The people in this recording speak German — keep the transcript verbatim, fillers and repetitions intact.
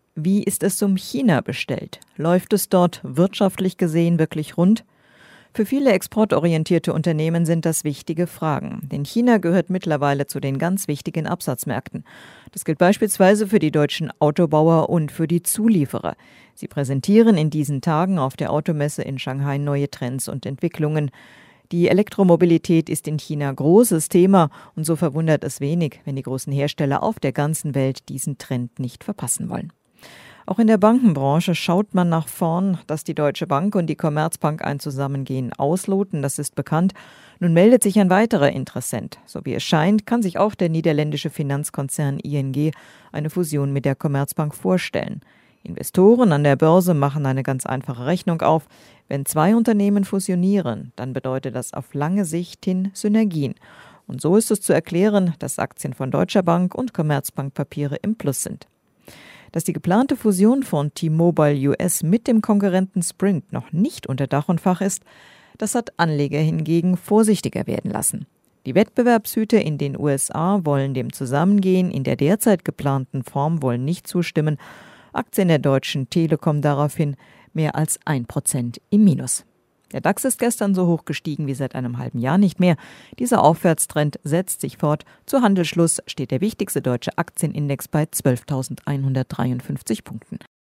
Wie ist es um China bestellt? Läuft es dort wirtschaftlich gesehen wirklich rund? Für viele exportorientierte Unternehmen sind das wichtige Fragen, denn China gehört mittlerweile zu den ganz wichtigen Absatzmärkten. Das gilt beispielsweise für die deutschen Autobauer und für die Zulieferer. Sie präsentieren in diesen Tagen auf der Automesse in Shanghai neue Trends und Entwicklungen. Die Elektromobilität ist in China großes Thema und so verwundert es wenig, wenn die großen Hersteller auf der ganzen Welt diesen Trend nicht verpassen wollen. Auch in der Bankenbranche schaut man nach vorn, dass die Deutsche Bank und die Commerzbank ein Zusammengehen ausloten, das ist bekannt. Nun meldet sich ein weiterer Interessent. So wie es scheint, kann sich auch der niederländische Finanzkonzern I N G eine Fusion mit der Commerzbank vorstellen. Investoren an der Börse machen eine ganz einfache Rechnung auf. Wenn zwei Unternehmen fusionieren, dann bedeutet das auf lange Sicht hin Synergien. Und so ist es zu erklären, dass Aktien von Deutscher Bank und Commerzbank Papiere im Plus sind. Dass die geplante Fusion von T-Mobile U S mit dem Konkurrenten Sprint noch nicht unter Dach und Fach ist, das hat Anleger hingegen vorsichtiger werden lassen. Die Wettbewerbshüter in den U S A wollen dem Zusammengehen in der derzeit geplanten Form wohl nicht zustimmen. Aktien der Deutschen Telekom daraufhin mehr als ein Prozent im Minus. Der DAX ist gestern so hoch gestiegen wie seit einem halben Jahr nicht mehr. Dieser Aufwärtstrend setzt sich fort. Zu Handelsschluss steht der wichtigste deutsche Aktienindex bei zwölftausendeinhundertdreiundfünfzig Punkten.